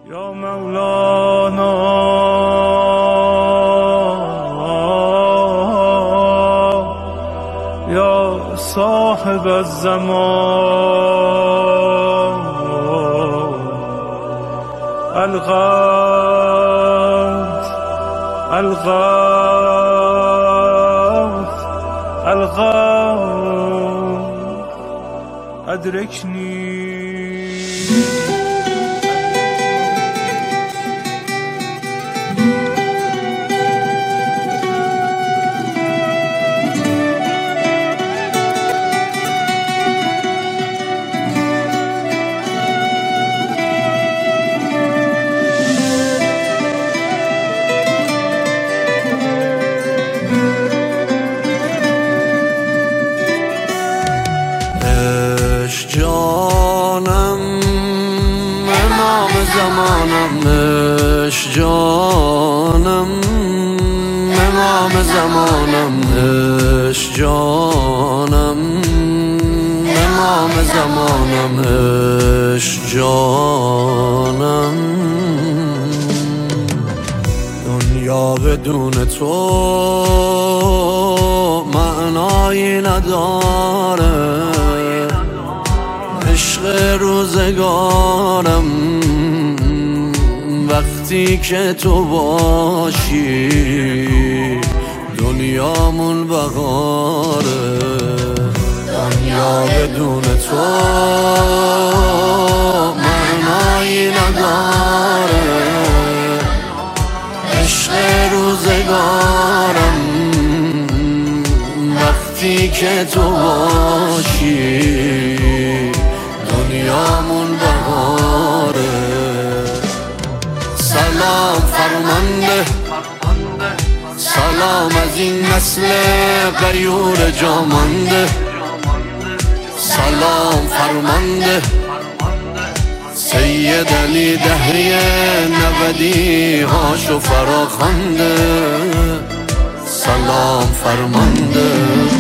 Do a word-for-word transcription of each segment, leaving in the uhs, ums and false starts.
یا مولانا یا صاحب الزمان الغوث الغوث الغوث ادرکنی. جانم امام زمانم، عشق جانم امام زمانم، عشق جانم امام زمانم، عشق جانم. دنیا بدون تو معنایی نداره، عشق روزگارم وقتی که تو باشی دنیامون بهاره. دنیا بدون تو معنایی نداره، عشق روزگارم وقتی که تو باشی دنیامون بهاره. سلام فرمانده، سلام از این نسل غیور جامانده، سلام فرمانده سید علی دهری نودی هاشو فراخوانده، سلام فرمانده.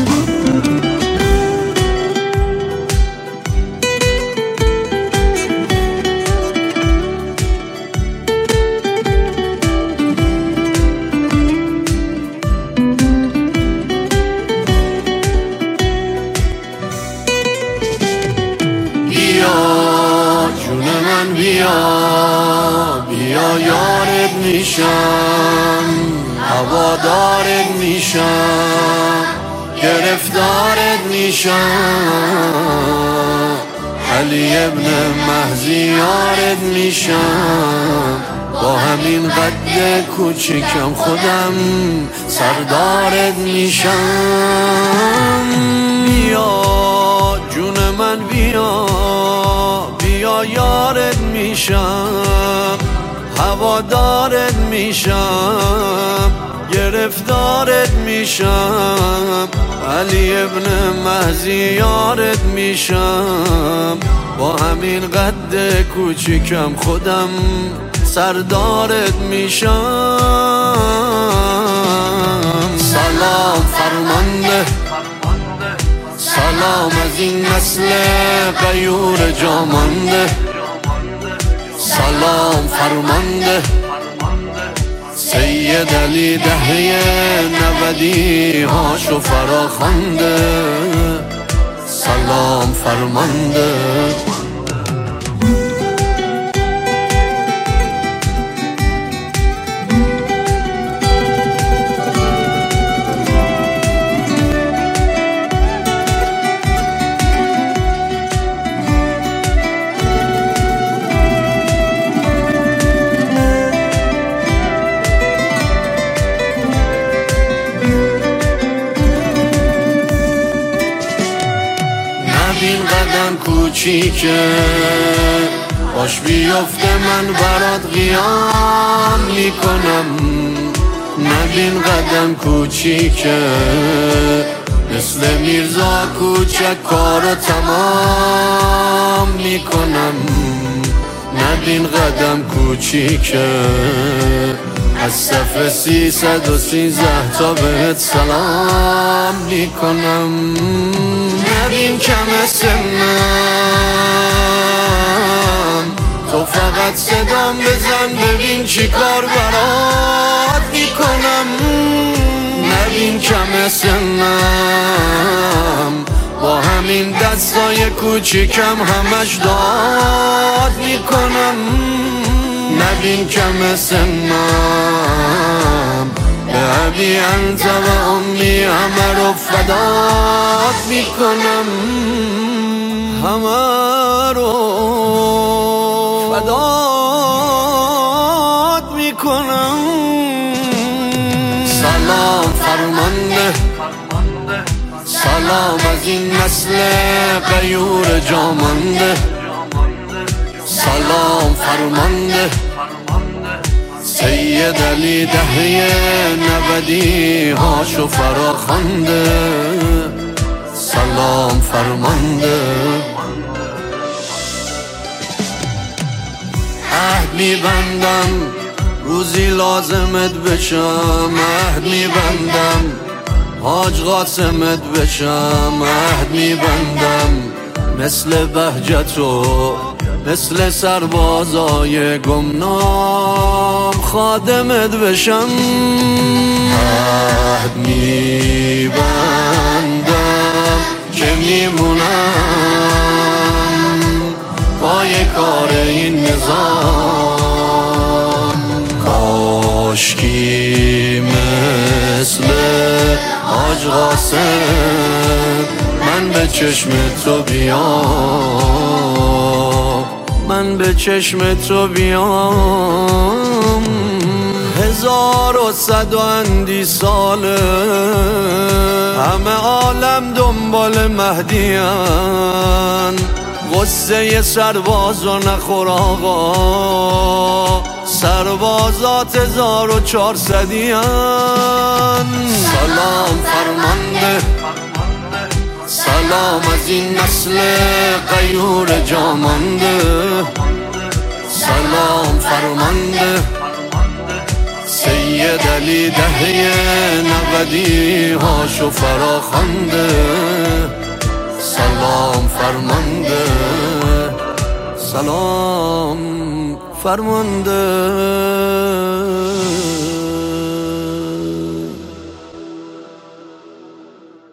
بیا بیا یارت میشم، هوادارت میشم، گرفتارت میشم، علی ابن مهدی یارت میشم، با همین قد کوچیکم خودم سردارت میشم. بیا جون من بیا بیا یارت میشم، هوادارت میشم، گرفتارت میشم، علی ابن مهدی یارت میشم، با همین قد کوچیکم خودم سردارت میشم. سلام فرمانده، سلام از این نسل غیور جامانده، سلام فرمانده سید علی دهری نودی هاشو فراخوانده، سلام فرمانده. این قدم کوچیکه باش بیفته من برات قیام میکنم، نبین قدم کوچیکه مثل میرزا کوچک کارو تمام میکنم، نبین قدم کوچیکه از صف سیصد و سیزده تا بهت سلام میکنم. نبین کم سنم تو فقط فقط صدام بزن ببین چی کار برات میکنم. نبین کم سنم با همین دستای کوچیکم همش داد میکنم. نبین کم سنم به ابی انت و امی همه رو فدات میکنم. همه رو فدات میکنم. سلام فرمانده، سلام از این نسل غیور جامانده. سلام فرمانده سید علی دهه نودی هاشو فراخوانده. سلام فرمانده. عهد میبندم روزی لازمت بشم، عهد میبندم حاج قاسمت بشم، عهد میبندم مثل بهجتو مثل سربازای گمنام خادمت بشم. عهد میبندم که میمونم پای کار این نظام. کاشکی مثل حاج قاسم من به چشم تو بیام، من به چشم تو بیام. هزار و صد و اندی ساله همه عالم دنبال مهدیان. غصه سربازو نخور آقا، سربازات هزار و چهارصدیان. سلام فرمانده، سلام از این نسل غیور جامانده. سلام فرمانده سید علی دهه نودی هاشو فراخوانده. سلام فرمانده، سلام فرمانده.